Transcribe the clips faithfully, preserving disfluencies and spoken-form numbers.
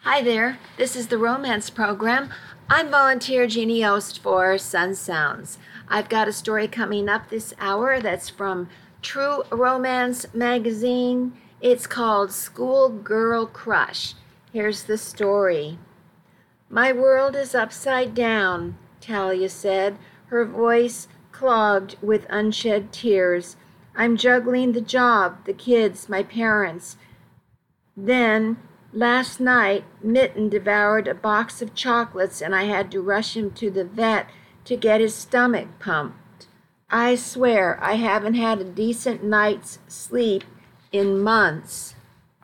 Hi there, this is the Romance Program. I'm volunteer Jeannie Ost for Sun Sounds. I've got a story coming up this hour that's from True Romance Magazine. It's called Schoolgirl Crush. Here's the story. My world is upside down, Talia said, her voice clogged with unshed tears. I'm juggling the job, the kids, my parents. Then, last night, Mitten devoured a box of chocolates and I had to rush him to the vet to get his stomach pumped. I swear I haven't had a decent night's sleep in months.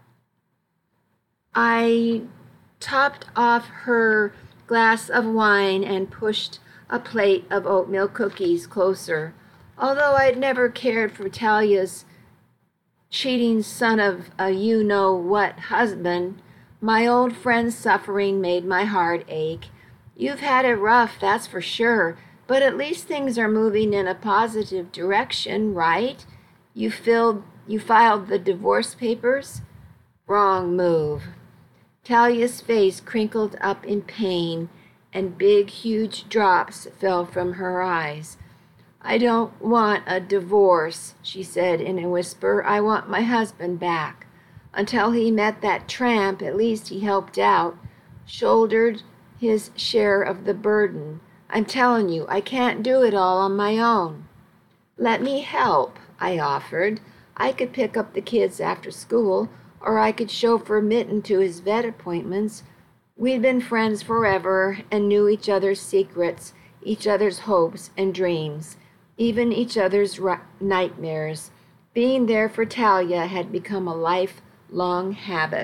I topped off her glass of wine and pushed a plate of oatmeal cookies closer. Although I'd never cared for Talia's cheating son of a you-know-what husband, my old friend's suffering made my heart ache. You've had it rough, that's for sure, but at least things are moving in a positive direction, right? You filled, you filed the divorce papers? Wrong move. Talia's face crinkled up in pain, and big, huge drops fell from her eyes. I don't want a divorce, she said in a whisper. I want my husband back. Until he met that tramp, at least he helped out, shouldered his share of the burden. I'm telling you, I can't do it all on my own. Let me help, I offered. I could pick up the kids after school, or I could chauffeur Mitten to his vet appointments. We'd been friends forever and knew each other's secrets, each other's hopes and dreams, even each other's nightmares. Being there for Talia had become a lifelong habit.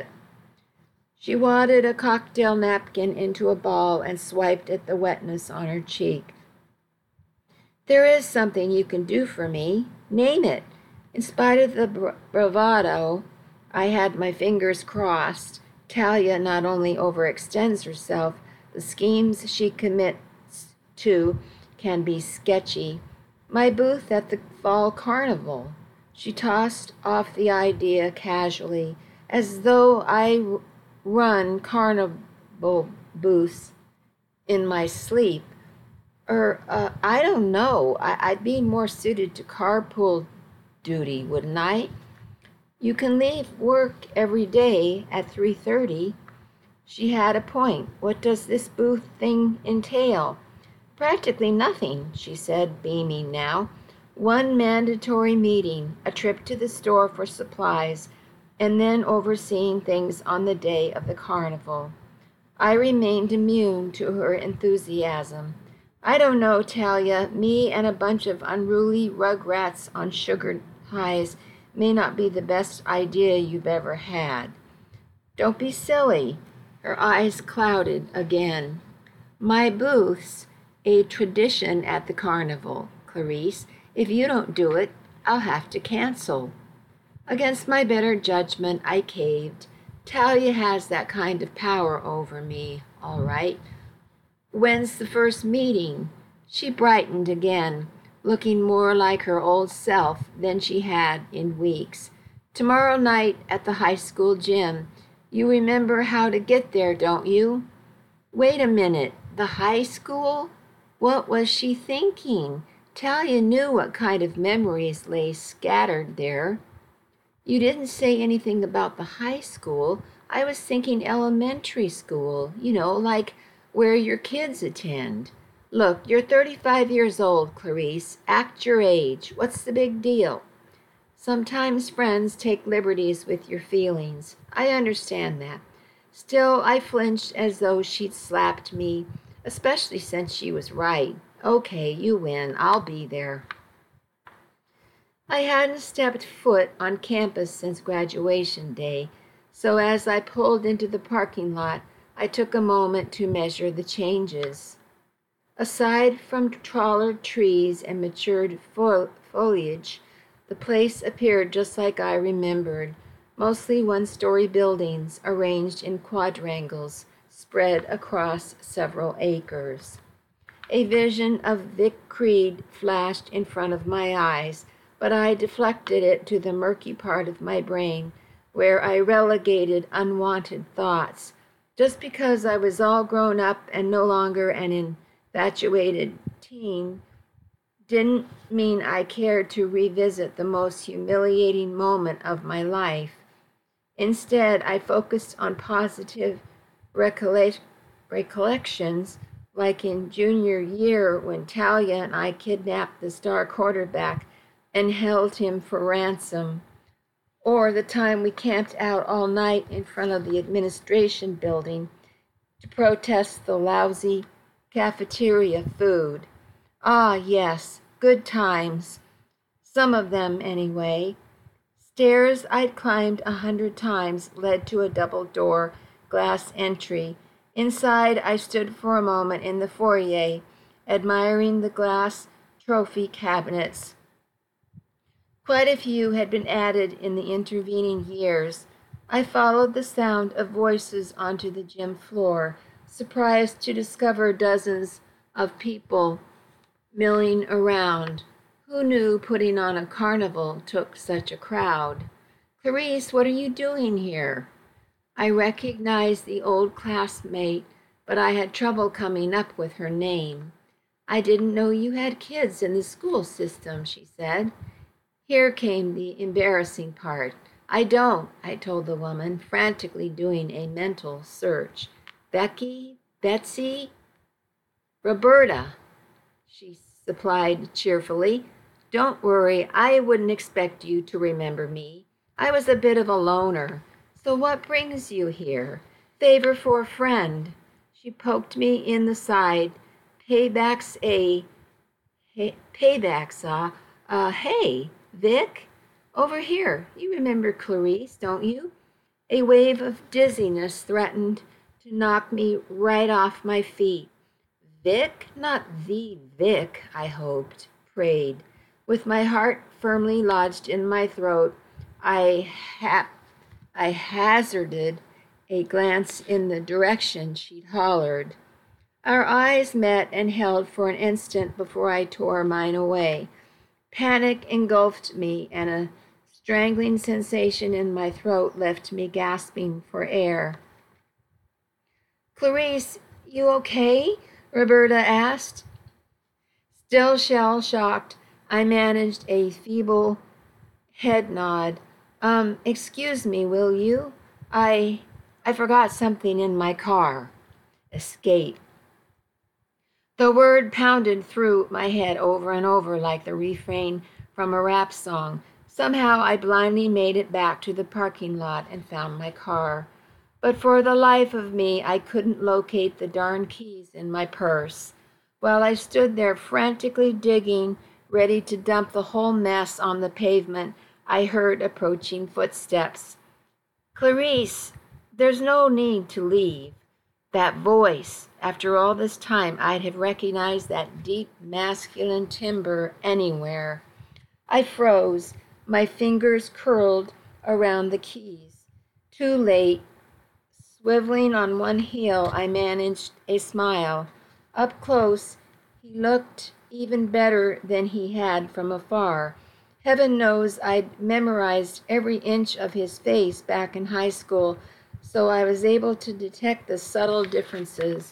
She wadded a cocktail napkin into a ball and swiped at the wetness on her cheek. There is something you can do for me. Name it. In spite of the bra- bravado, I had my fingers crossed. Talia not only overextends herself, the schemes she commits to can be sketchy. My booth at the fall carnival. She tossed off the idea casually, as though I run carnival booths in my sleep. Or, uh, I don't know. I- I'd be more suited to carpool duty, wouldn't I? You can leave work every day at three thirty. She had a point. What does this booth thing entail? Practically nothing, she said, beaming now. One mandatory meeting, a trip to the store for supplies, and then overseeing things on the day of the carnival. I remained immune to her enthusiasm. I don't know, Talia, me and a bunch of unruly rugrats on sugar highs may not be the best idea you've ever had. Don't be silly. Her eyes clouded again. My booth's a tradition at the carnival, Clarice. If you don't do it, I'll have to cancel. Against my better judgment, I caved. Talia has that kind of power over me, all right. When's the first meeting? She brightened again, looking more like her old self than she had in weeks. Tomorrow night at the high school gym. You remember how to get there, don't you? Wait a minute, the high school? What was she thinking? Talia knew what kind of memories lay scattered there. You didn't say anything about the high school. I was thinking elementary school, you know, like where your kids attend. Look, you're thirty-five years old, Clarice. Act your age. What's the big deal? Sometimes friends take liberties with your feelings. I understand that. Still, I flinched as though she'd slapped me, especially since she was right. Okay, you win. I'll be there. I hadn't stepped foot on campus since graduation day, so as I pulled into the parking lot, I took a moment to measure the changes. Aside from taller trees and matured fo- foliage, the place appeared just like I remembered, mostly one-story buildings arranged in quadrangles spread across several acres. A vision of Vic Creed flashed in front of my eyes, but I deflected it to the murky part of my brain where I relegated unwanted thoughts. Just because I was all grown up and no longer an infatuated teen didn't mean I cared to revisit the most humiliating moment of my life. Instead, I focused on positive recollect- recollections, like in junior year when Talia and I kidnapped the star quarterback and held him for ransom, or the time we camped out all night in front of the administration building to protest the lousy cafeteria food. Ah, yes, good times. Some of them, anyway. Stairs I'd climbed a hundred times led to a double-door glass entry. Inside, I stood for a moment in the foyer, admiring the glass trophy cabinets. Quite a few had been added in the intervening years. I followed the sound of voices onto the gym floor, surprised to discover dozens of people milling around. Who knew putting on a carnival took such a crowd? Clarice, what are you doing here? I recognized the old classmate, but I had trouble coming up with her name. I didn't know you had kids in the school system, she said. Here came the embarrassing part. I don't, I told the woman, frantically doing a mental search. Becky? Betsy? Roberta, she supplied cheerfully. Don't worry, I wouldn't expect you to remember me. I was a bit of a loner. So what brings you here? Favor for a friend. She poked me in the side. Payback's a... Hey, payback's a... Uh, hey, Vic? Over here. You remember Clarice, don't you? A wave of dizziness threatened to knock me right off my feet. Vic? Not the Vic, I hoped, prayed. With my heart firmly lodged in my throat, I, ha- I hazarded a glance in the direction she'd hollered. Our eyes met and held for an instant before I tore mine away. Panic engulfed me, and a strangling sensation in my throat left me gasping for air. Clarice, you okay? Roberta asked. Still shell-shocked, I managed a feeble head nod. Um, excuse me, will you? I, I forgot something in my car. Escape. The word pounded through my head over and over like the refrain from a rap song. Somehow I blindly made it back to the parking lot and found my car. But for the life of me, I couldn't locate the darn keys in my purse. While I stood there frantically digging, ready to dump the whole mess on the pavement, I heard approaching footsteps. Clarice, there's no need to leave. That voice, after all this time, I'd have recognized that deep masculine timbre anywhere. I froze, my fingers curled around the keys. Too late. Swiveling on one heel, I managed a smile. Up close, he looked even better than he had from afar. Heaven knows I'd memorized every inch of his face back in high school, so I was able to detect the subtle differences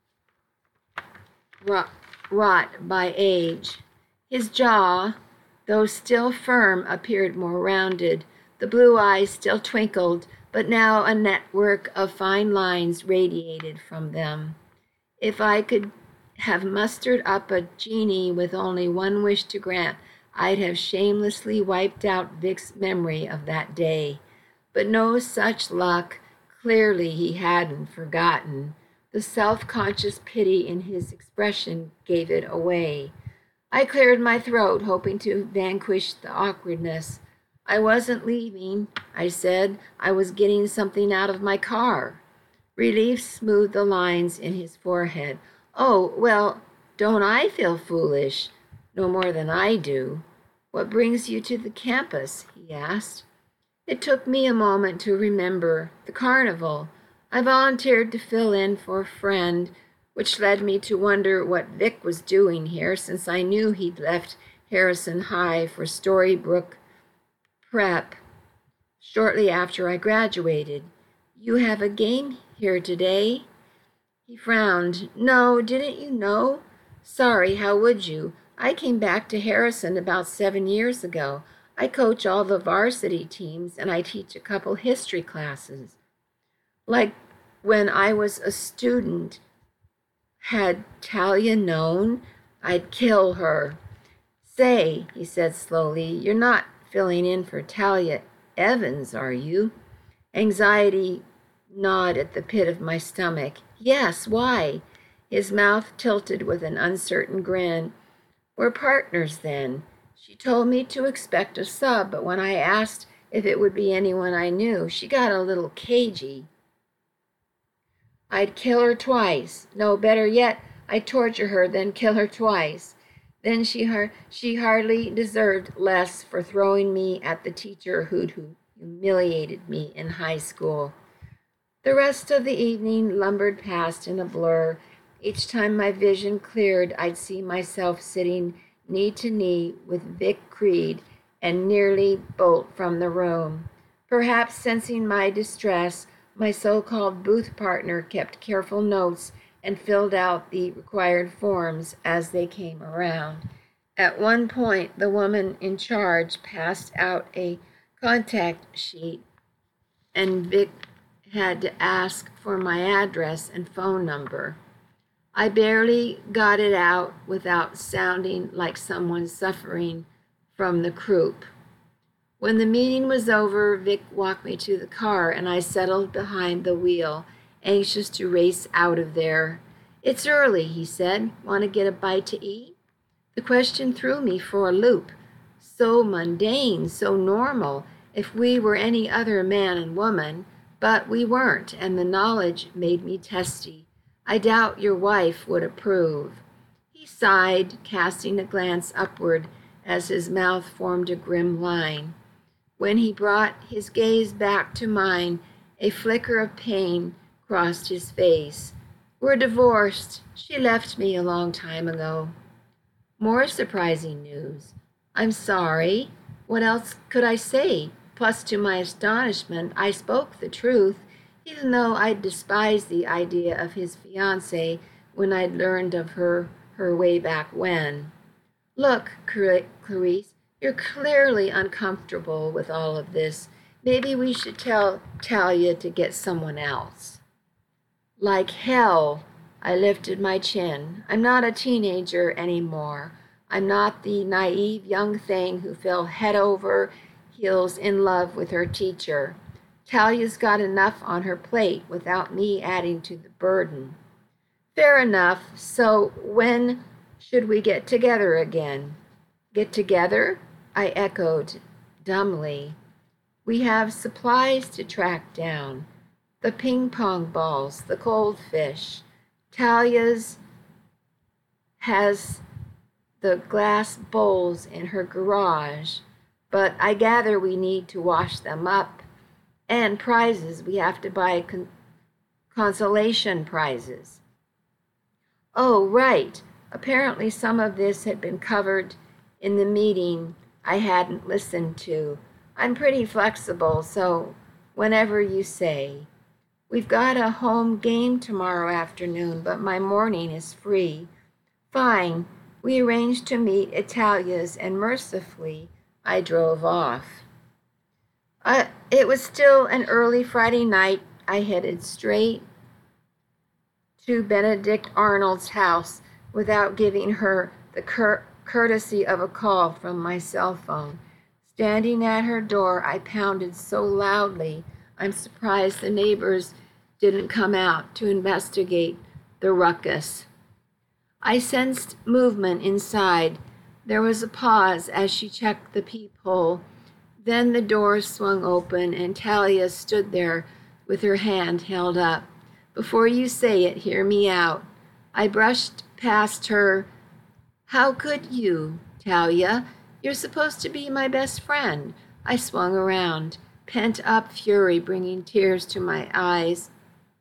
wrought, wrought by age. His jaw, though still firm, appeared more rounded. The blue eyes still twinkled, but now a network of fine lines radiated from them. If I could have mustered up a genie with only one wish to grant, I'd have shamelessly wiped out Vic's memory of that day. But no such luck. Clearly he hadn't forgotten. The self-conscious pity in his expression gave it away. I cleared my throat, hoping to vanquish the awkwardness. I wasn't leaving, I said. I was getting something out of my car. Relief smoothed the lines in his forehead. Oh, well, don't I feel foolish? No more than I do. What brings you to the campus? He asked. It took me a moment to remember. The carnival. I volunteered to fill in for a friend, which led me to wonder what Vic was doing here, since I knew he'd left Harrison High for Storybrooke Prep shortly after I graduated. You have a game here today?" He frowned. "No, didn't you know? Sorry, how would you? I came back to Harrison about seven years ago. I coach all the varsity teams and I teach a couple history classes. Like when I was a student, had Talia known, I'd kill her." "Say," he said slowly, "you're not filling in for Talia Evans, are you?" Anxiety gnawed at the pit of my stomach. "Yes, why?" His mouth tilted with an uncertain grin. "We're partners then. She told me to expect a sub, but when I asked if it would be anyone I knew, she got a little cagey. I'd kill her twice. No, better yet, I'd torture her, then kill her twice. Then she, har- she hardly deserved less for throwing me at the teacher who'd who humiliated me in high school." The rest of the evening lumbered past in a blur. Each time my vision cleared, I'd see myself sitting knee to knee with Vic Creed and nearly bolt from the room. Perhaps sensing my distress, my so-called booth partner kept careful notes and filled out the required forms as they came around. At one point, the woman in charge passed out a contact sheet, and Vic had to ask for my address and phone number. I barely got it out without sounding like someone suffering from the croup. When the meeting was over, Vic walked me to the car and I settled behind the wheel, anxious to race out of there. "It's early," he said. "Want to get a bite to eat?" The question threw me for a loop. So mundane, so normal, if we were any other man and woman, but we weren't, and the knowledge made me testy. "I doubt your wife would approve." He sighed, casting a glance upward as his mouth formed a grim line. When he brought his gaze back to mine, a flicker of pain crossed his face. "We're divorced. She left me a long time ago." More surprising news. "I'm sorry. What else could I say?" Plus, to my astonishment, I spoke the truth, even though I'd despised the idea of his fiancée when I'd learned of her her way back when. "Look, Clarice, you're clearly uncomfortable with all of this. Maybe we should tell Talia to get someone else." Like hell, I lifted my chin. I'm not a teenager anymore. I'm not the naive young thing who fell head over heels in love with her teacher. Talia's got enough on her plate without me adding to the burden. "Fair enough. So when should we get together again?" "Get together?" I echoed dumbly. "We have supplies to track down. The ping pong balls, the cold fish. Talia's has the glass bowls in her garage, but I gather we need to wash them up. And prizes, we have to buy con- consolation prizes." Oh, right. Apparently some of this had been covered in the meeting I hadn't listened to. "I'm pretty flexible, so whenever you say. We've got a home game tomorrow afternoon, but my morning is free." "Fine." We arranged to meet at Talia's, and mercifully, I drove off. Uh, it was still an early Friday night. I headed straight to Benedict Arnold's house without giving her the cur- courtesy of a call from my cell phone. Standing at her door, I pounded so loudly, I'm surprised the neighbors didn't come out to investigate the ruckus. I sensed movement inside. There was a pause as she checked the peephole. Then the door swung open and Talia stood there with her hand held up. "Before you say it, hear me out." I brushed past her. "How could you, Talia? You're supposed to be my best friend." I swung around, pent-up fury bringing tears to my eyes.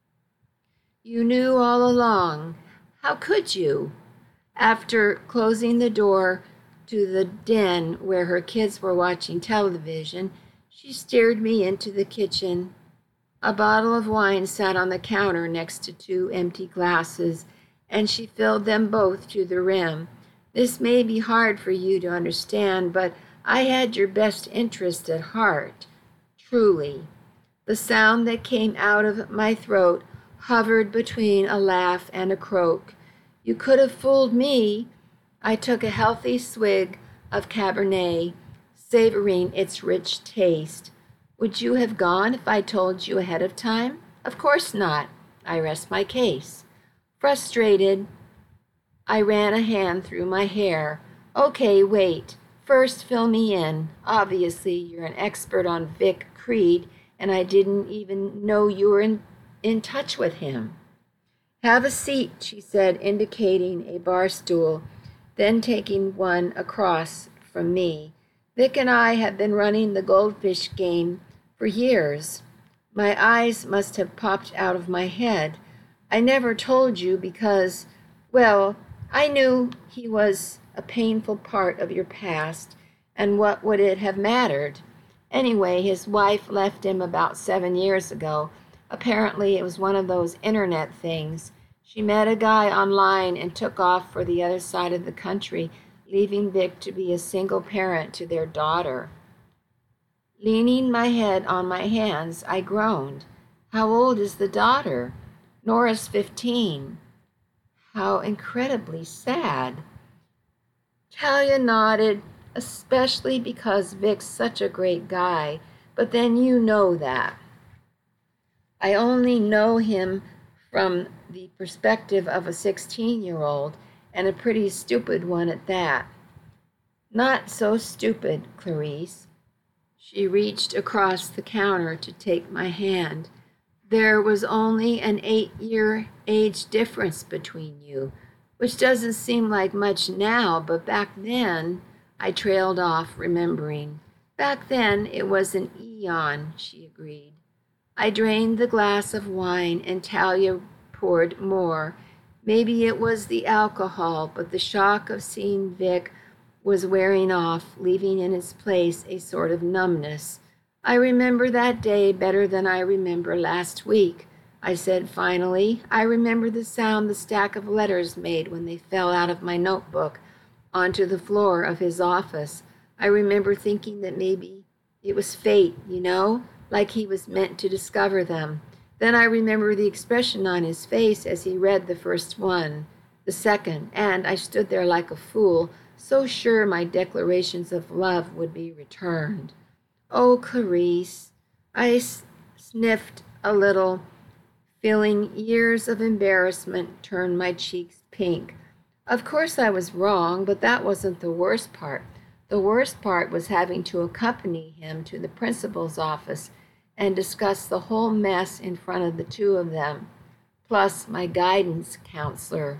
"You knew all along. How could you?" After closing the door to the den where her kids were watching television, she steered me into the kitchen. A bottle of wine sat on the counter next to two empty glasses, and she filled them both to the rim. This may be hard for you to understand, but I had your best interest at heart, truly. The sound that came out of my throat hovered between a laugh and a croak. You could have fooled me. I took a healthy swig of Cabernet, savoring its rich taste. Would you have gone if I told you ahead of time? Of course not. I rest my case. Frustrated, I ran a hand through my hair. Okay, wait. First, fill me in. Obviously, you're an expert on Vic Creed, and I didn't even know you were in, in touch with him. Have a seat, she said, indicating a bar stool, then taking one across from me. Vic and I have been running the goldfish game for years. My eyes must have popped out of my head. I never told you because, well, I knew he was a painful part of your past, and what would it have mattered? Anyway, his wife left him about seven years ago. Apparently, it was one of those internet things. She met a guy online and took off for the other side of the country, leaving Vic to be a single parent to their daughter. Leaning my head on my hands, I groaned. How old is the daughter? Nora's fifteen. How incredibly sad. Talia nodded, especially because Vic's such a great guy, but then you know that. I only know him from the perspective of a sixteen-year-old, and a pretty stupid one at that. Not so stupid, Clarice. She reached across the counter to take my hand. There was only an eight-year age difference between you, which doesn't seem like much now, but back then, I trailed off, remembering. Back then, it was an eon, she agreed. I drained the glass of wine, and Talia poured more. Maybe it was the alcohol, but the shock of seeing Vic was wearing off, leaving in its place a sort of numbness. I remember that day better than I remember last week, I said finally. I remember the sound the stack of letters made when they fell out of my notebook onto the floor of his office. I remember thinking that maybe it was fate, you know, like he was meant to discover them. Then I remember the expression on his face as he read the first one, the second, and I stood there like a fool, so sure my declarations of love would be returned. Oh, Clarice, I s- sniffed a little, feeling years of embarrassment turn my cheeks pink. Of course I was wrong, but that wasn't the worst part. The worst part was having to accompany him to the principal's office and discuss the whole mess in front of the two of them, plus my guidance counselor.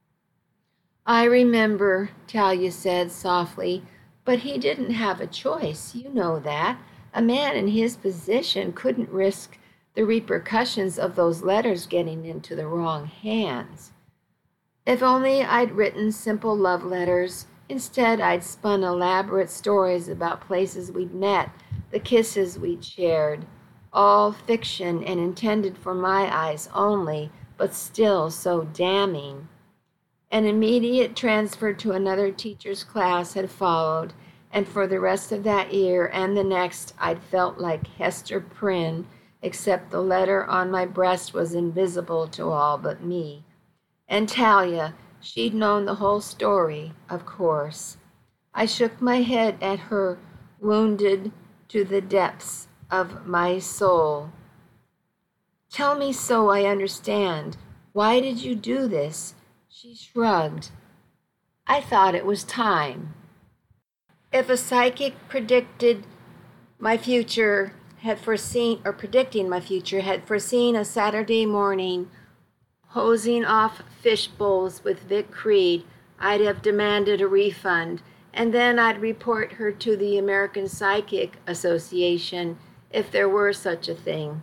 I remember, Talia said softly, but he didn't have a choice, you know that. A man in his position couldn't risk the repercussions of those letters getting into the wrong hands. If only I'd written simple love letters. Instead, I'd spun elaborate stories about places we'd met, the kisses we'd shared, all fiction and intended for my eyes only, but still so damning. An immediate transfer to another teacher's class had followed, and for the rest of that year and the next, I'd felt like Hester Prynne, except the letter on my breast was invisible to all but me. And Talia, she'd known the whole story, of course. I shook my head at her, wounded to the depths of my soul. Tell me so I understand. Why did you do this? She shrugged. I thought it was time. If a psychic predicted my future had foreseen, or predicting my future, had foreseen a Saturday morning hosing off fish bowls with Vic Creed, I'd have demanded a refund, and then I'd report her to the American Psychic Association if there were such a thing.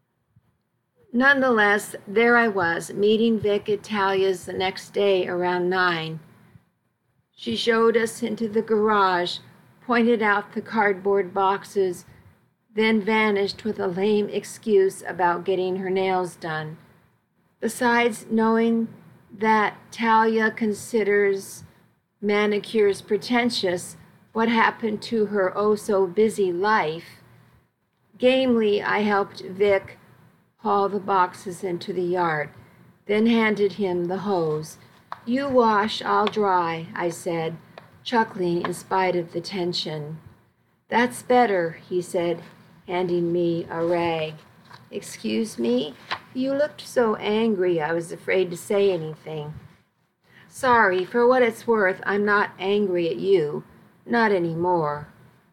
Nonetheless, there I was, meeting Vic at Talia's the next day around nine. She showed us into the garage, pointed out the cardboard boxes then vanished with a lame excuse about getting her nails done. Besides knowing that Talia considers manicures pretentious, what happened to her oh-so-busy life? Gamely, I helped Vic haul the boxes into the yard, then handed him the hose. "You wash, I'll dry," I said, chuckling in spite of the tension. "That's better," he said, handing me a rag. "Excuse me? You looked so angry I was afraid to say anything." "Sorry, for what it's worth, I'm not angry at you. Not anymore."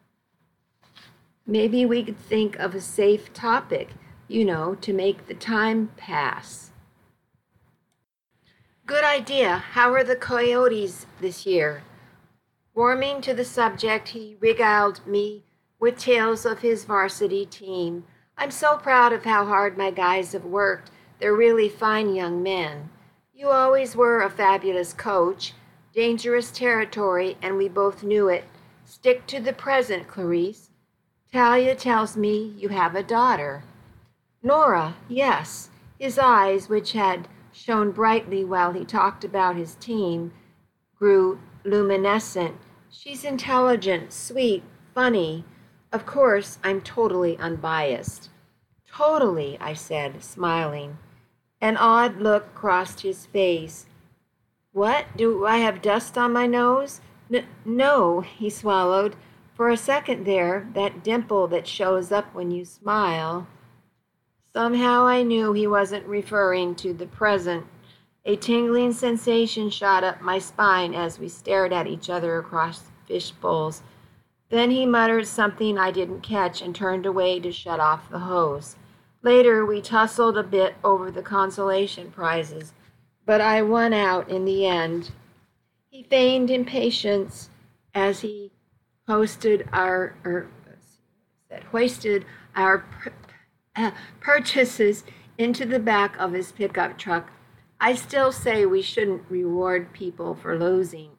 Maybe we could think of a safe topic, you know, to make the time pass. Good idea. How are the Coyotes this year? Warming to the subject, he regaled me with tales of his varsity team. "I'm so proud of how hard my guys have worked. They're really fine young men. You always were a fabulous coach. Dangerous territory, and we both knew it. Stick to the present, Clarice. Talia tells me you have a daughter." "Nora, yes." His eyes, which had shone brightly while he talked about his team, grew luminescent. "She's intelligent, sweet, funny. Of course, I'm totally unbiased." "Totally," I said, smiling. An odd look crossed his face. "What? Do I have dust on my nose?" N- no, he swallowed. For a second there, that dimple that shows up when you smile. Somehow I knew he wasn't referring to the present. A tingling sensation shot up my spine as we stared at each other across fish bowls. Then he muttered something I didn't catch and turned away to shut off the hose. Later, we tussled a bit over the consolation prizes, but I won out in the end. He feigned impatience as he hosted our, er, said, hoisted our pr- uh, purchases into the back of his pickup truck. "I still say we shouldn't reward people for losing."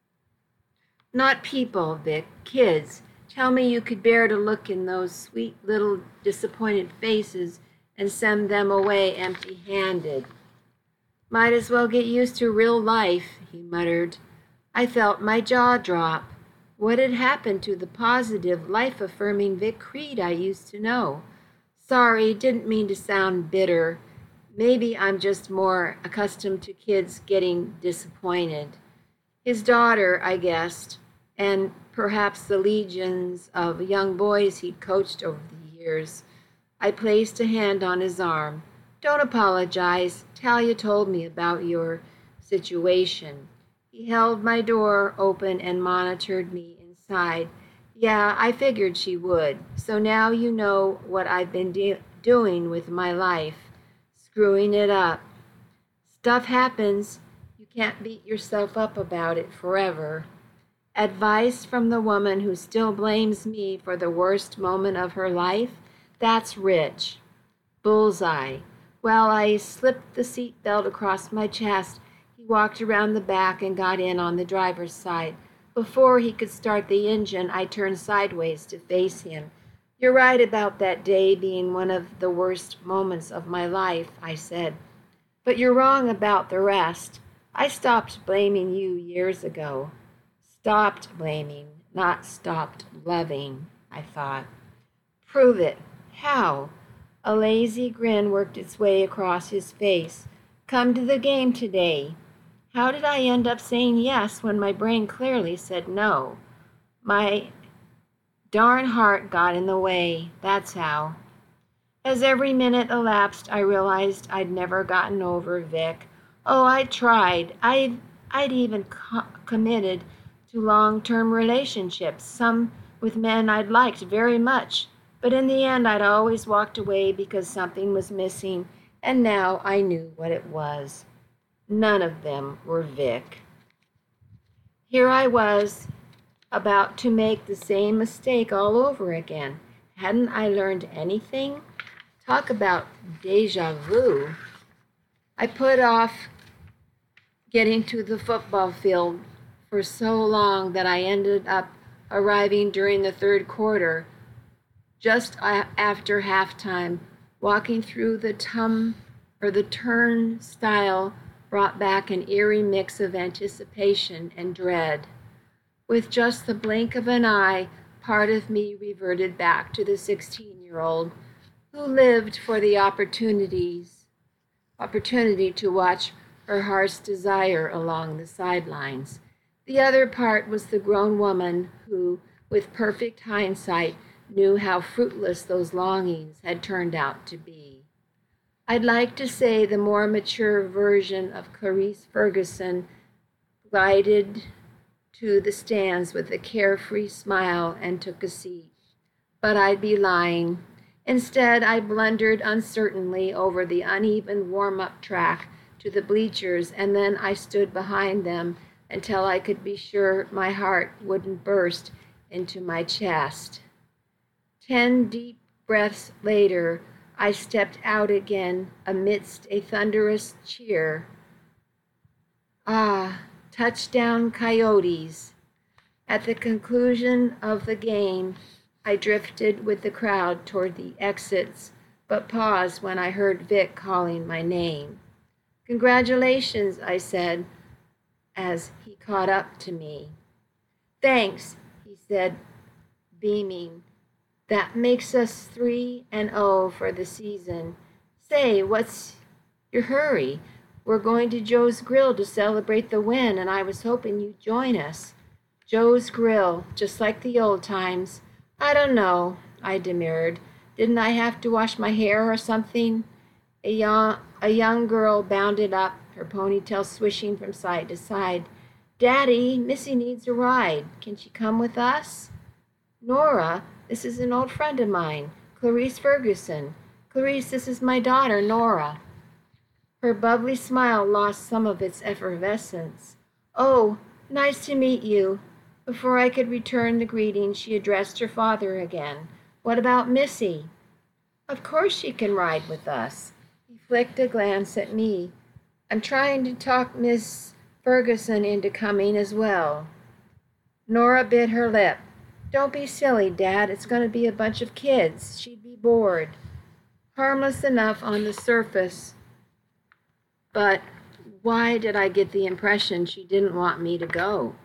"Not people, Vic, kids. Tell me you could bear to look in those sweet little disappointed faces and send them away empty-handed." "Might as well get used to real life," he muttered. I felt my jaw drop. What had happened to the positive, life-affirming Vic Creed I used to know? Sorry, didn't mean to sound bitter. Maybe I'm just more accustomed to kids getting disappointed. His daughter, I guessed, and perhaps the legions of young boys he'd coached over the years. I placed a hand on his arm. "Don't apologize. Talia told me about your situation." He held my door open and monitored me inside. "Yeah, I figured she would. So now you know what I've been de- doing with my life. Screwing it up. Stuff happens. You can't beat yourself up about it forever." Advice from the woman who still blames me for the worst moment of her life? That's rich. Bullseye. Well, I slipped the seat belt across my chest. He walked around the back and got in on the driver's side. Before he could start the engine, I turned sideways to face him. "You're right about that day being one of the worst moments of my life," I said. "But you're wrong about the rest. I stopped blaming you years ago." Stopped blaming, not stopped loving, I thought. "Prove it. How?" A lazy grin worked its way across his face. "Come to the game today." How did I end up saying yes when my brain clearly said no? My darn heart got in the way, that's how. As every minute elapsed, I realized I'd never gotten over Vic. Oh, I tried. I'd, I'd even co- committed to long-term relationships, some with men I'd liked very much. But in the end, I'd always walked away because something was missing, and now I knew what it was. None of them were Vic. Here I was, about to make the same mistake all over again. Hadn't I learned anything? Talk about deja vu. I put off getting to the football field for so long that I ended up arriving during the third quarter, Just a- after halftime, walking through the tum or the turnstile brought back an eerie mix of anticipation and dread. With just the blink of an eye, part of me reverted back to the sixteen-year-old who lived for the opportunities, opportunity to watch her heart's desire along the sidelines. The other part was the grown woman who, with perfect hindsight, knew how fruitless those longings had turned out to be. I'd like to say the more mature version of Clarice Ferguson glided to the stands with a carefree smile and took a seat. But I'd be lying. Instead, I blundered uncertainly over the uneven warm-up track to the bleachers, and then I stood behind them until I could be sure my heart wouldn't burst into my chest. Ten deep breaths later, I stepped out again amidst a thunderous cheer. Ah, touchdown Coyotes! At the conclusion of the game, I drifted with the crowd toward the exits, but paused when I heard Vic calling my name. Congratulations, I said, as he caught up to me. Thanks, he said, beaming. That makes us three and oh for the season. Say, what's your hurry? We're going to Joe's Grill to celebrate the win, and I was hoping you'd join us. Joe's Grill, just like the old times. I don't know, I demurred. Didn't I have to wash my hair or something? A young, a young girl bounded up, her ponytail swishing from side to side. Daddy, Missy needs a ride. Can she come with us? Nora, this is an old friend of mine, Clarice Ferguson. Clarice, this is my daughter, Nora. Her bubbly smile lost some of its effervescence. Oh, nice to meet you. Before I could return the greeting, she addressed her father again. What about Missy? Of course she can ride with us. He flicked a glance at me. I'm trying to talk Miss Ferguson into coming as well. Nora bit her lip. Don't be silly, Dad. It's going to be a bunch of kids. She'd be bored. Harmless enough on the surface. But why did I get the impression she didn't want me to go?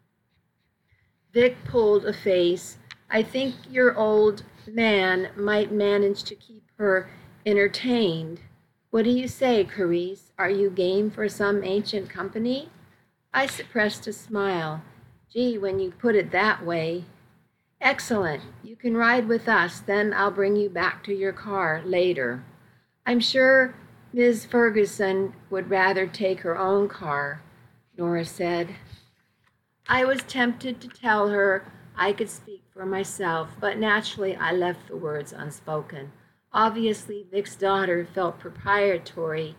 Vic pulled a face. I think your old man might manage to keep her entertained. What do you say, Clarice? Are you game for some ancient company? I suppressed a smile. Gee, when you put it that way. Excellent. You can ride with us, then I'll bring you back to your car later. I'm sure Miss Ferguson would rather take her own car, Nora said. I was tempted to tell her I could speak for myself, but naturally I left the words unspoken. Obviously, Vic's daughter felt proprietary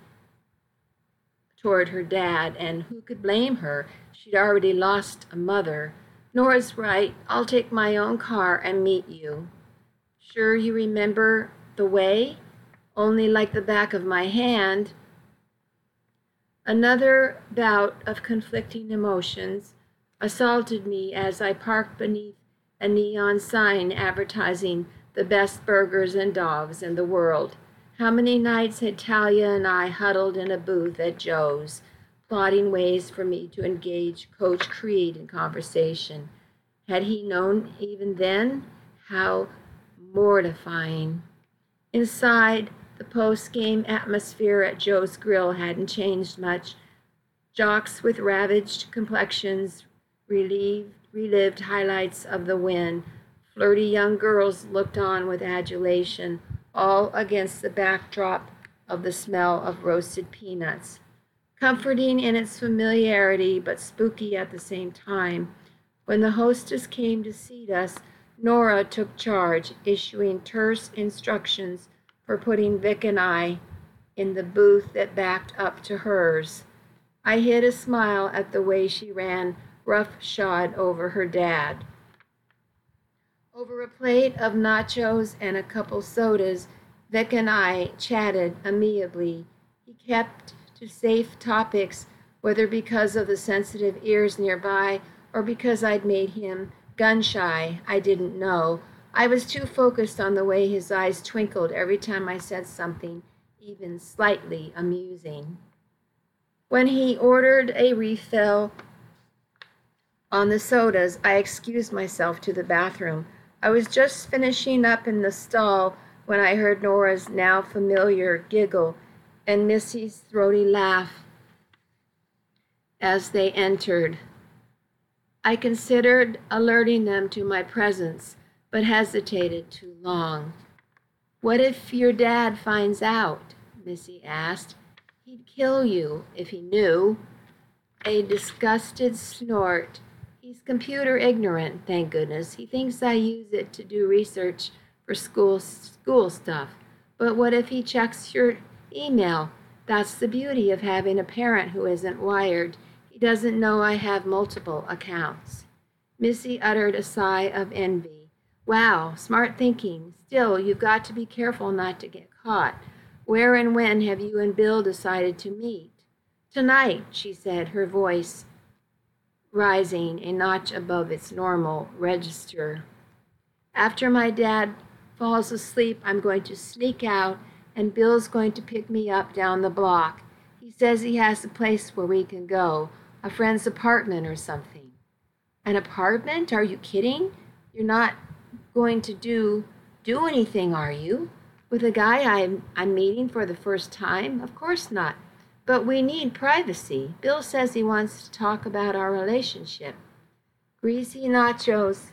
toward her dad, and who could blame her? She'd already lost a mother. Nora's right. I'll take my own car and meet you. Sure you remember the way? Only like the back of my hand. Another bout of conflicting emotions assaulted me as I parked beneath a neon sign advertising the best burgers and dogs in the world. How many nights had Talia and I huddled in a booth at Joe's, plotting ways for me to engage Coach Creed in conversation. Had he known even then? How mortifying. Inside, the post-game atmosphere at Joe's Grill hadn't changed much. Jocks with ravaged complexions relieved, relived highlights of the win. Flirty young girls looked on with adulation, all against the backdrop of the smell of roasted peanuts. Comforting in its familiarity, but spooky at the same time. When the hostess came to seat us, Nora took charge, issuing terse instructions for putting Vic and I in the booth that backed up to hers. I hid a smile at the way she ran roughshod over her dad. Over a plate of nachos and a couple sodas, Vic and I chatted amiably. He kept to safe topics, whether because of the sensitive ears nearby or because I'd made him gun-shy, I didn't know. I was too focused on the way his eyes twinkled every time I said something even slightly amusing. When he ordered a refill on the sodas, I excused myself to the bathroom. I was just finishing up in the stall when I heard Nora's now familiar giggle and Missy's throaty laugh as they entered. I considered alerting them to my presence, but hesitated too long. "What if your dad finds out?" Missy asked. "He'd kill you if he knew." A disgusted snort. "He's computer ignorant, thank goodness. He thinks I use it to do research for school school stuff. But what if he checks your email? That's the beauty of having a parent who isn't wired. He doesn't know I have multiple accounts." Missy uttered a sigh of envy. "Wow, smart thinking. Still, you've got to be careful not to get caught. Where and when have you and Bill decided to meet?" "Tonight," she said, her voice rising a notch above its normal register. "After my dad falls asleep, I'm going to sneak out, and Bill's going to pick me up down the block. He says he has a place where we can go, a friend's apartment or something." "An apartment? Are you kidding? You're not going to do do anything, are you? With a guy I'm, I'm meeting for the first time? Of course not. But we need privacy. Bill says he wants to talk about our relationship." Greasy nachos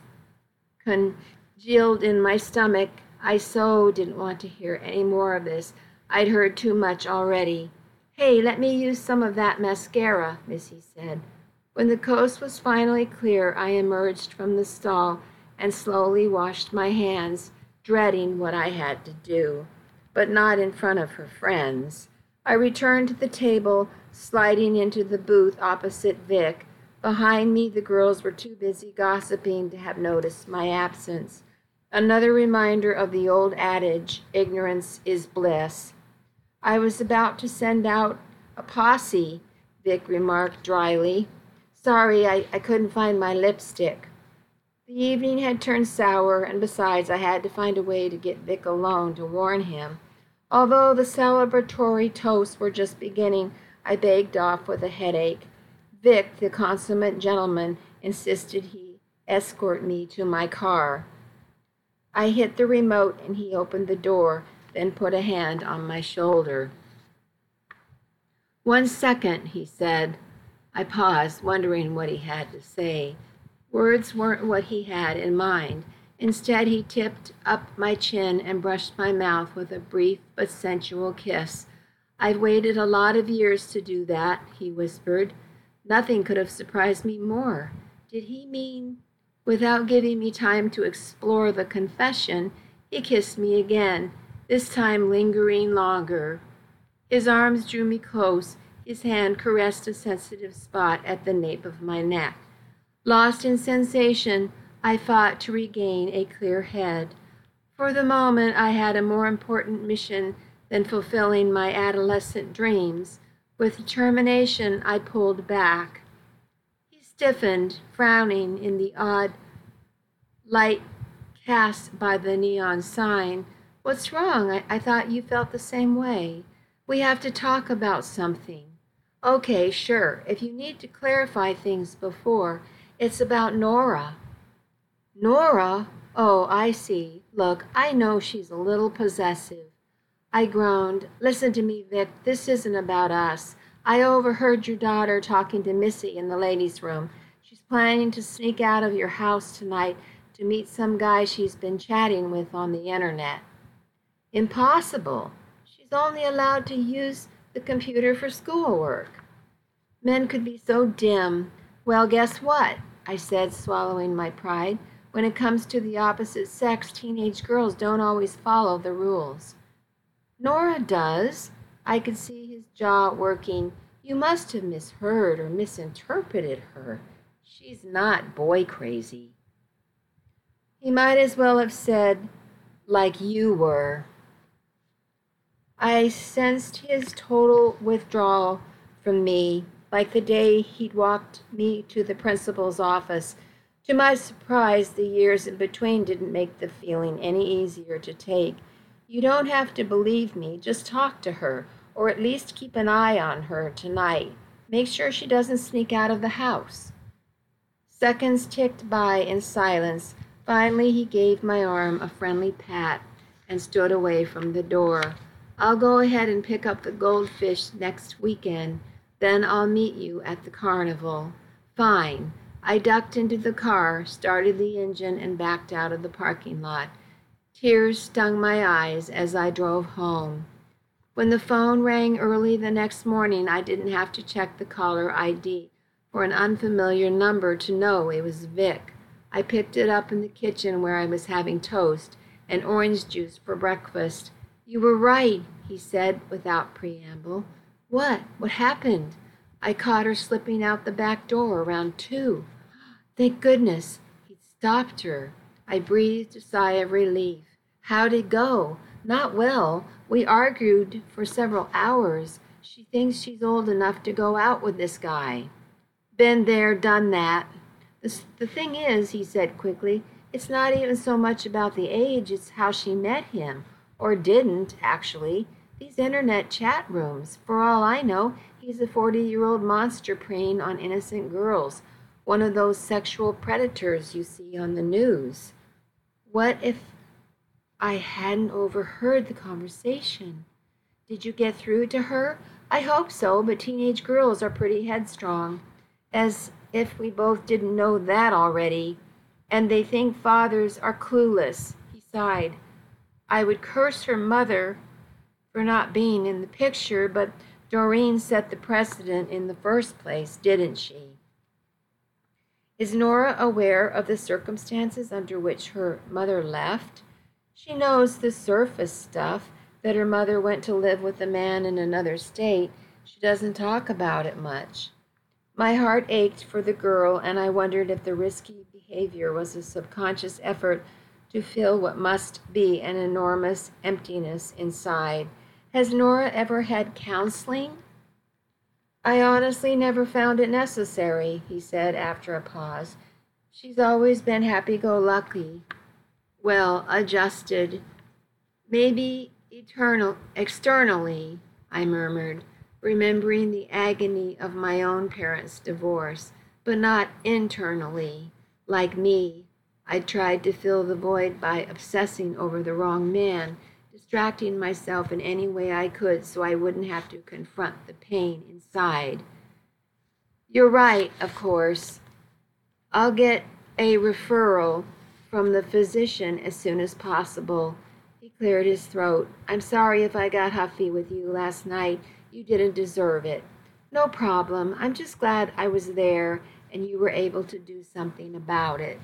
congealed in my stomach. I so didn't want to hear any more of this. I'd heard too much already. "Hey, let me use some of that mascara," Missy said. When the coast was finally clear, I emerged from the stall and slowly washed my hands, dreading what I had to do, but not in front of her friends. I returned to the table, sliding into the booth opposite Vic. Behind me, the girls were too busy gossiping to have noticed my absence. Another reminder of the old adage, ignorance is bliss. "I was about to send out a posse," Vic remarked dryly. "Sorry, I, I couldn't find my lipstick." The evening had turned sour, and besides, I had to find a way to get Vic alone to warn him. Although the celebratory toasts were just beginning, I begged off with a headache. Vic, the consummate gentleman, insisted he escort me to my car. I hit the remote and he opened the door, then put a hand on my shoulder. "One second," he said. I paused, wondering what he had to say. Words weren't what he had in mind. Instead, he tipped up my chin and brushed my mouth with a brief but sensual kiss. "I've waited a lot of years to do that," he whispered. Nothing could have surprised me more. Did he mean? Without giving me time to explore the confession, he kissed me again, this time lingering longer. His arms drew me close. His hand caressed a sensitive spot at the nape of my neck. Lost in sensation, I fought to regain a clear head. For the moment, I had a more important mission than fulfilling my adolescent dreams. With determination, I pulled back. He stiffened, frowning in the odd light cast by the neon sign. "What's wrong? I, I thought you felt the same way. We have to talk about something." "Okay, sure. If you need to clarify things before, it's about Nora." "Nora? Oh, I see. Look, I know she's a little possessive." I groaned. "Listen to me, Vic. This isn't about us. I overheard your daughter talking to Missy in the ladies' room. She's planning to sneak out of your house tonight to meet some guy she's been chatting with on the internet." "Impossible. She's only allowed to use the computer for schoolwork." Men could be so dim. "Well, guess what?" I said, swallowing my pride. "When it comes to the opposite sex, teenage girls don't always follow the rules." "Nora does." I could see his jaw working. "You must have misheard or misinterpreted her. She's not boy crazy." He might as well have said, "like you were." I sensed his total withdrawal from me, like the day he'd walked me to the principal's office. To my surprise, the years in between didn't make the feeling any easier to take. You don't have to believe me, just talk to her, or at least keep an eye on her tonight. Make sure she doesn't sneak out of the house. Seconds ticked by in silence. Finally, he gave my arm a friendly pat and stood away from the door. I'll go ahead and pick up the goldfish next weekend. Then I'll meet you at the carnival. Fine. I ducked into the car, started the engine, and backed out of the parking lot. Tears stung my eyes as I drove home. When the phone rang early the next morning, I didn't have to check the caller I D for an unfamiliar number to know it was Vic. I picked it up in the kitchen where I was having toast and orange juice for breakfast. You were right, he said without preamble. What? What happened? I caught her slipping out the back door around two. Thank goodness. He'd stopped her. I breathed a sigh of relief. How'd it go? Not well. We argued for several hours. She thinks she's old enough to go out with this guy. Been there, done that. The, the thing is, he said quickly, it's not even so much about the age, it's how she met him. Or didn't, actually. These internet chat rooms. For all I know, he's a forty-year-old monster preying on innocent girls. One of those sexual predators you see on the news. What if I hadn't overheard the conversation? Did you get through to her? I hope so, but teenage girls are pretty headstrong. As if we both didn't know that already. And they think fathers are clueless. He sighed. I would curse her mother for not being in the picture, but Doreen set the precedent in the first place, didn't she? Is Nora aware of the circumstances under which her mother left? She knows the surface stuff, that her mother went to live with a man in another state. She doesn't talk about it much. My heart ached for the girl, and I wondered if the risky behavior was a subconscious effort to fill what must be an enormous emptiness inside. Has Nora ever had counseling? I honestly never found it necessary, he said after a pause. She's always been happy-go-lucky. Well, adjusted. Maybe eternal, externally, I murmured, remembering the agony of my own parents' divorce, but not internally. Like me, I tried to fill the void by obsessing over the wrong man, distracting myself in any way I could so I wouldn't have to confront the pain inside. You're right, of course. I'll get a referral from the physician as soon as possible. He cleared his throat. I'm sorry if I got huffy with you last night. You didn't deserve it. No problem. I'm just glad I was there and you were able to do something about it.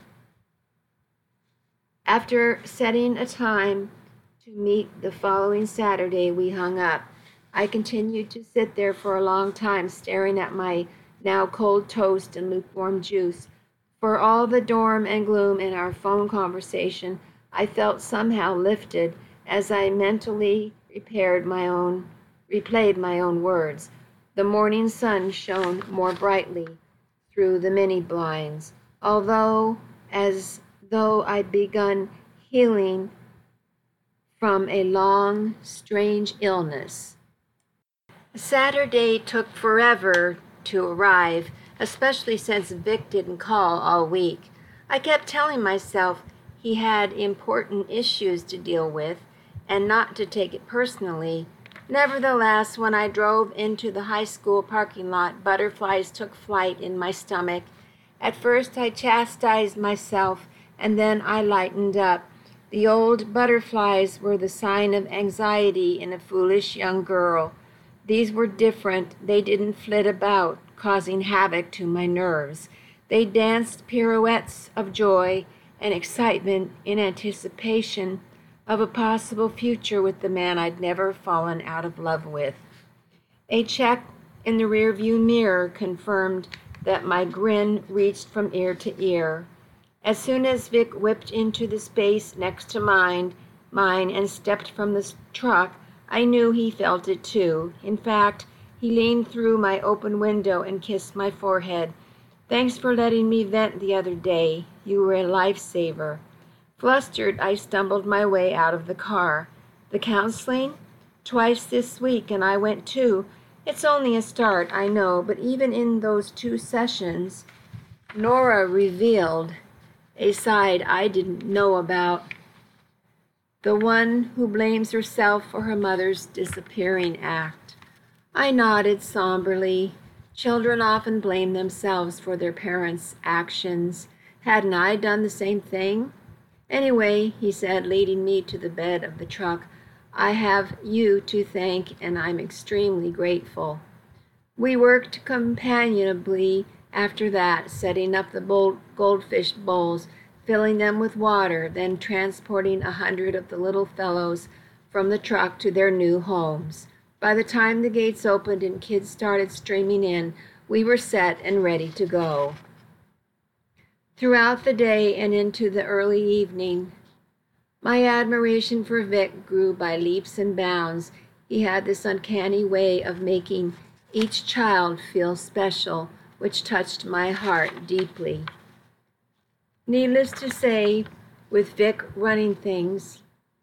After setting a time to meet the following Saturday, we hung up. I continued to sit there for a long time, staring at my now cold toast and lukewarm juice. For all the dorm and gloom in our phone conversation, I felt somehow lifted as I mentally repaired my own, replayed my own words. The morning sun shone more brightly through the mini blinds, although as though I'd begun healing from a long, strange illness. Saturday took forever to arrive, especially since Vic didn't call all week. I kept telling myself he had important issues to deal with and not to take it personally. Nevertheless, when I drove into the high school parking lot, butterflies took flight in my stomach. At first I chastised myself, and then I lightened up. The old butterflies were the sign of anxiety in a foolish young girl. These were different. They didn't flit about, causing havoc to my nerves. They danced pirouettes of joy and excitement in anticipation of a possible future with the man I'd never fallen out of love with. A check in the rearview mirror confirmed that my grin reached from ear to ear. As soon as Vic whipped into the space next to mine, mine and stepped from the truck, I knew he felt it too. In fact, he leaned through my open window and kissed my forehead. Thanks for letting me vent the other day. You were a lifesaver. Flustered, I stumbled my way out of the car. The counseling? Twice this week, and I went too. It's only a start, I know, but even in those two sessions, Nora revealed a side I didn't know about. The one who blames herself for her mother's disappearing act. I nodded somberly. Children often blame themselves for their parents' actions. Hadn't I done the same thing? Anyway, he said, leading me to the bed of the truck, I have you to thank, and I'm extremely grateful. We worked companionably after that, setting up the bold goldfish bowls, filling them with water, then transporting a hundred of the little fellows from the truck to their new homes. By the time the gates opened and kids started streaming in, we were set and ready to go. Throughout the day and into the early evening, my admiration for Vic grew by leaps and bounds. He had this uncanny way of making each child feel special, which touched my heart deeply. Needless to say, with Vic running things,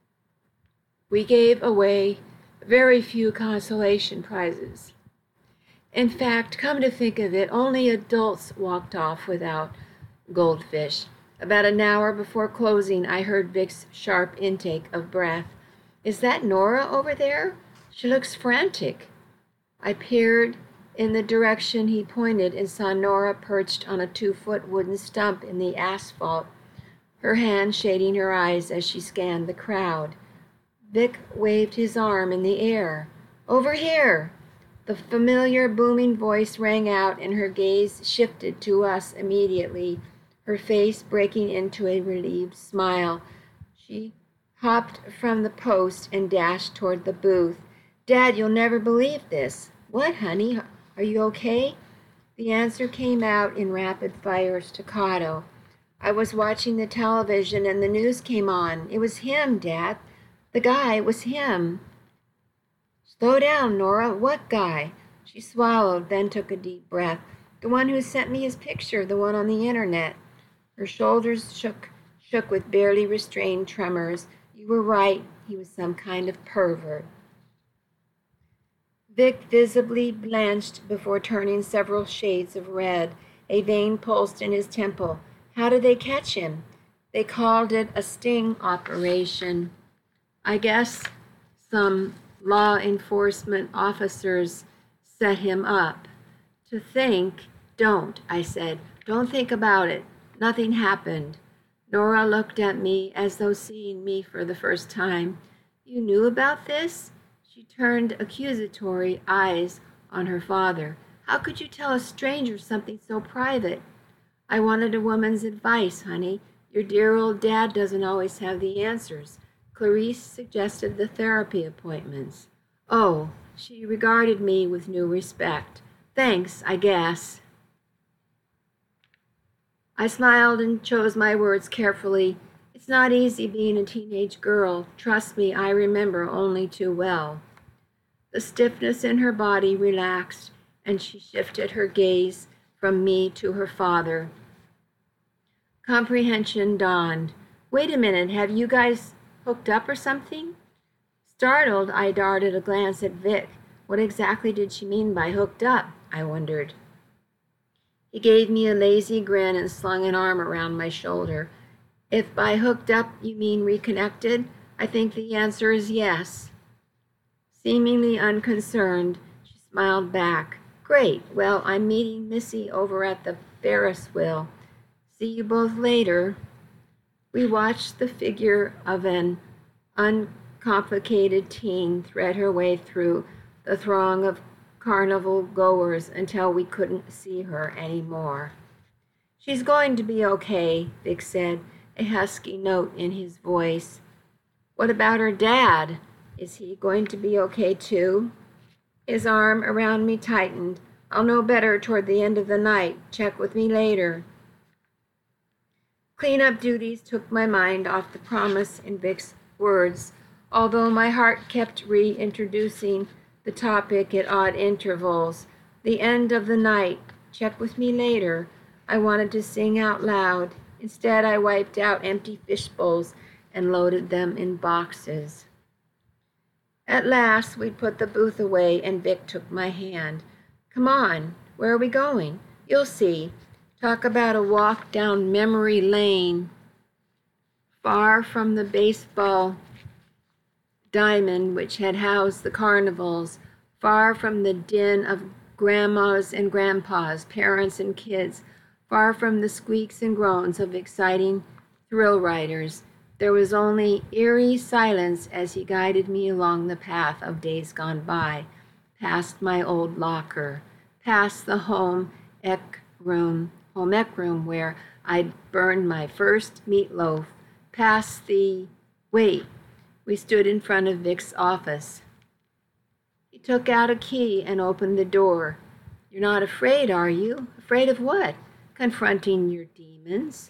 we gave away very few consolation prizes. In fact, come to think of it, only adults walked off without goldfish. About an hour before closing, I heard Vic's sharp intake of breath. Is that Nora over there? She looks frantic. I peered in the direction he pointed and saw Nora perched on a two-foot wooden stump in the asphalt, her hand shading her eyes as she scanned the crowd. Vic waved his arm in the air. Over here! The familiar booming voice rang out, and her gaze shifted to us immediately, her face breaking into a relieved smile. She hopped from the post and dashed toward the booth. Dad, you'll never believe this. What, honey? Are you okay? The answer came out in rapid-fire staccato. I was watching the television and the news came on. It was him, Dad. The guy was him. Slow down, Nora. What guy? She swallowed, then took a deep breath. The one who sent me his picture, the one on the internet. Her shoulders shook, shook with barely restrained tremors. You were right. He was some kind of pervert. Vic visibly blanched before turning several shades of red. A vein pulsed in his temple. How did they catch him? They called it a sting operation. I guess some law enforcement officers set him up. To think, don't, I said. Don't think about it. Nothing happened. Nora looked at me as though seeing me for the first time. You knew about this? She turned accusatory eyes on her father. How could you tell a stranger something so private? I wanted a woman's advice, honey. Your dear old dad doesn't always have the answers. Clarice suggested the therapy appointments. Oh, she regarded me with new respect. Thanks, I guess. I smiled and chose my words carefully. It's not easy being a teenage girl. Trust me, I remember only too well. The stiffness in her body relaxed, and she shifted her gaze from me to her father. Comprehension dawned. Wait a minute, have you guys hooked up or something? Startled, I darted a glance at Vic. What exactly did she mean by hooked up? I wondered. He gave me a lazy grin and slung an arm around my shoulder. If by hooked up you mean reconnected, I think the answer is yes. Seemingly unconcerned, she smiled back. Great. Well, I'm meeting Missy over at the Ferris wheel. See you both later. We watched the figure of an uncomplicated teen thread her way through the throng of carnival goers until we couldn't see her anymore. She's going to be okay, Vic said, a husky note in his voice. What about her dad? Is he going to be okay too? His arm around me tightened. I'll know better toward the end of the night. Check with me later. Cleanup duties took my mind off the promise in Vic's words, although my heart kept reintroducing the topic at odd intervals. The end of the night. Check with me later. I wanted to sing out loud. Instead, I wiped out empty fish bowls and loaded them in boxes. At last, we put the booth away, and Vic took my hand. Come on, where are we going? You'll see. Talk about a walk down memory lane, far from the baseball diamond which had housed the carnivals, far from the din of grandmas and grandpas, parents and kids, far from the squeaks and groans of exciting thrill riders. There was only eerie silence as he guided me along the path of days gone by, past my old locker, past the home ec room, home ec room where I'd burned my first meatloaf, past the, wait, we stood in front of Vic's office. He took out a key and opened the door. You're not afraid, are you? Afraid of what? Confronting your demons.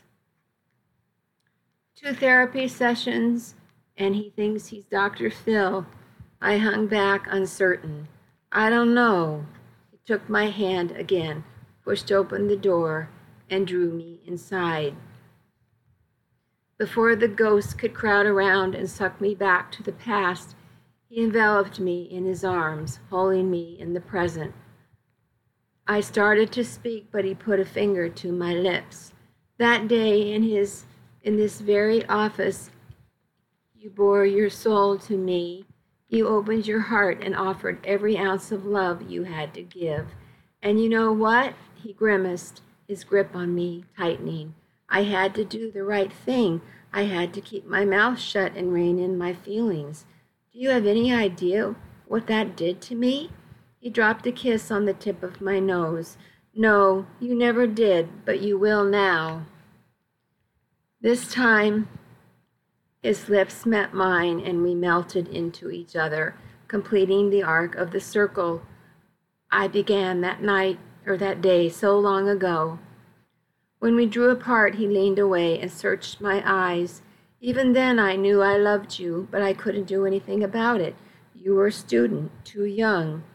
Two therapy sessions, and he thinks he's Doctor Phil. I hung back, uncertain. I don't know. He took my hand again, pushed open the door, and drew me inside. Before the ghosts could crowd around and suck me back to the past, he enveloped me in his arms, holding me in the present. I started to speak, but he put a finger to my lips. That day in his in this very office, you bore your soul to me. You opened your heart and offered every ounce of love you had to give. And you know what? He grimaced, his grip on me tightening. I had to do the right thing. I had to keep my mouth shut and rein in my feelings. Do you have any idea what that did to me? He dropped a kiss on the tip of my nose. No, you never did, but you will now. This time, his lips met mine and we melted into each other, completing the arc of the circle I began that night or that day so long ago. When we drew apart, he leaned away and searched my eyes. Even then I knew I loved you, but I couldn't do anything about it. You were a student, too young.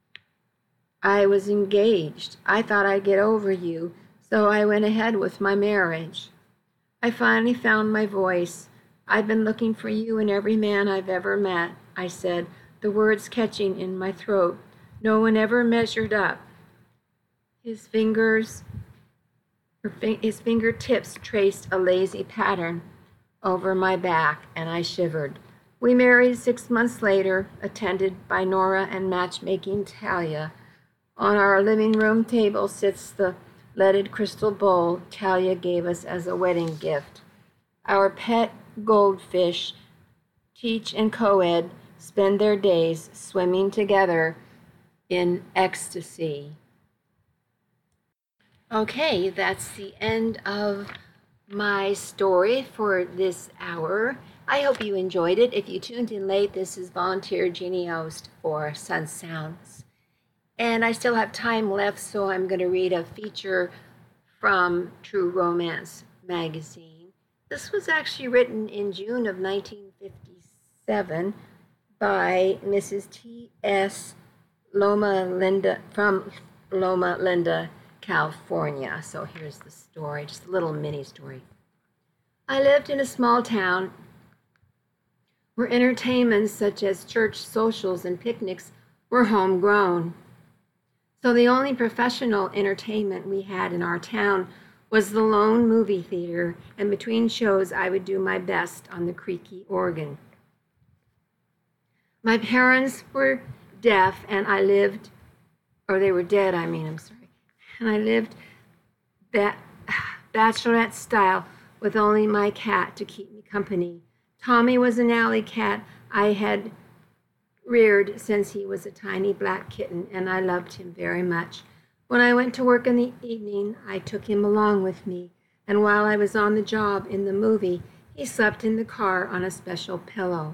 I was engaged. I thought I'd get over you, so I went ahead with my marriage. I finally found my voice. I've been looking for you in every man I've ever met, I said, the words catching in my throat. No one ever measured up. His fingers, his fingertips traced a lazy pattern over my back, and I shivered. We married six months later, attended by Nora and matchmaking Talia. On our living room table sits the leaded crystal bowl Talia gave us as a wedding gift. Our pet goldfish, Teach and Coed, spend their days swimming together in ecstasy. Okay, that's the end of my story for this hour. I hope you enjoyed it. If you tuned in late, this is Volunteer Jeannie Ost for Sun Sounds. And I still have time left, so I'm going to read a feature from True Romance magazine. This was actually written in June of nineteen fifty-seven by Missus T S Loma Linda from Loma Linda, California. So here's the story, just a little mini story. I lived in a small town where entertainments such as church socials and picnics were homegrown. So the only professional entertainment we had in our town was the lone movie theater, and between shows I would do my best on the creaky organ. My parents were deaf, and I lived, or they were dead, I mean, I'm sorry, and I lived ba- bachelorette style with only my cat to keep me company. Tommy was an alley cat I had reared since he was a tiny black kitten, and I loved him very much. When I went to work in the evening, I took him along with me, and while I was on the job in the movie, he slept in the car on a special pillow.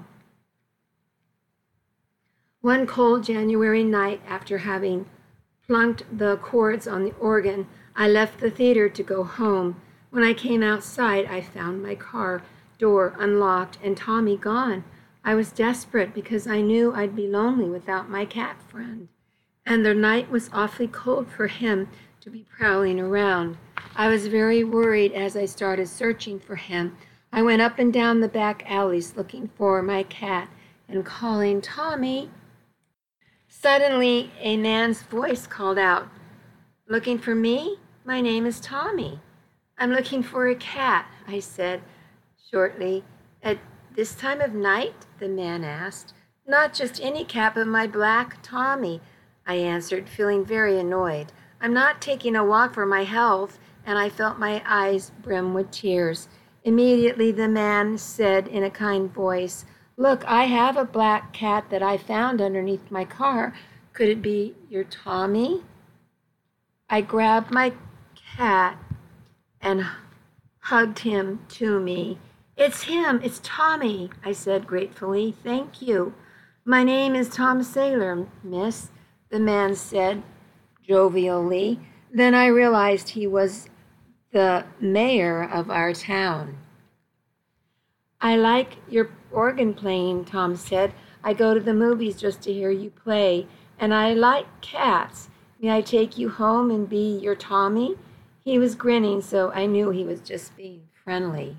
One cold January night, after having plunked the chords on the organ, I left the theater to go home. When I came outside, I found my car door unlocked and Tommy gone. I was desperate because I knew I'd be lonely without my cat friend, and the night was awfully cold for him to be prowling around. I was very worried as I started searching for him. I went up and down the back alleys looking for my cat and calling, "Tommy." Suddenly, a man's voice called out, "Looking for me? My name is Tommy." "I'm looking for a cat," I said shortly. "At this time of night?" the man asked. "Not just any cat, but my black Tommy," I answered, feeling very annoyed. "I'm not taking a walk for my health," and I felt my eyes brim with tears. Immediately the man said in a kind voice, "Look, I have a black cat that I found underneath my car. Could it be your Tommy?" I grabbed my cat and hugged him to me. "It's him, it's Tommy," I said gratefully. "Thank you." "My name is Tom Saylor, miss," the man said jovially. Then I realized he was the mayor of our town. "I like your organ playing," Tom said. "I go to the movies just to hear you play, and I like cats. May I take you home and be your Tommy?" He was grinning, so I knew he was just being friendly.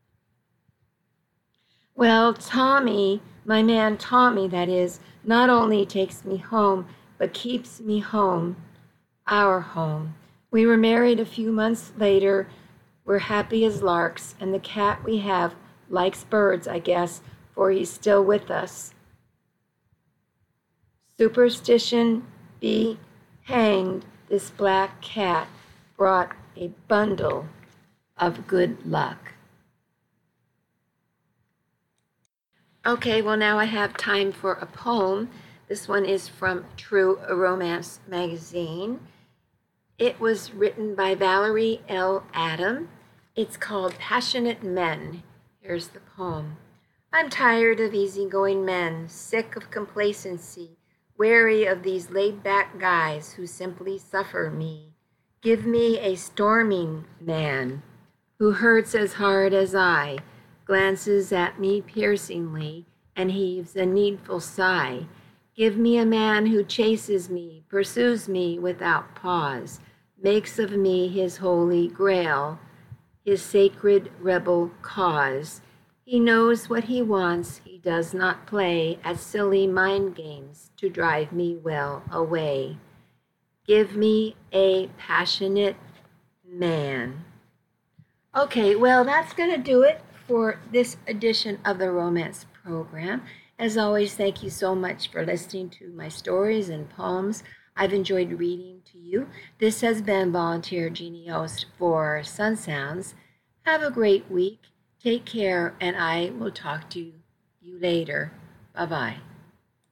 Well, Tommy, my man Tommy, that is, not only takes me home, but keeps me home, our home. We were married a few months later. We're happy as larks, and the cat we have likes birds, I guess, for he's still with us. Superstition be hanged, this black cat brought a bundle of good luck. Okay, well, now I have time for a poem. This one is from True Romance magazine. It was written by Valerie L. Adam. It's called Passionate Men. Here's the poem. I'm tired of easygoing men, sick of complacency, wary of these laid-back guys who simply suffer me. Give me a storming man who hurts as hard as I, glances at me piercingly, and heaves a needful sigh. Give me a man who chases me, pursues me without pause, makes of me his holy grail, his sacred rebel cause. He knows what he wants, he does not play at silly mind games to drive me well away. Give me a passionate man. Okay, well, that's going to do it for this edition of the Romance Program. As always, thank you so much for listening to my stories and poems. I've enjoyed reading to you. This has been Volunteer Jeannie Yost for Sun Sounds. Have a great week. Take care, and I will talk to you later. Bye-bye.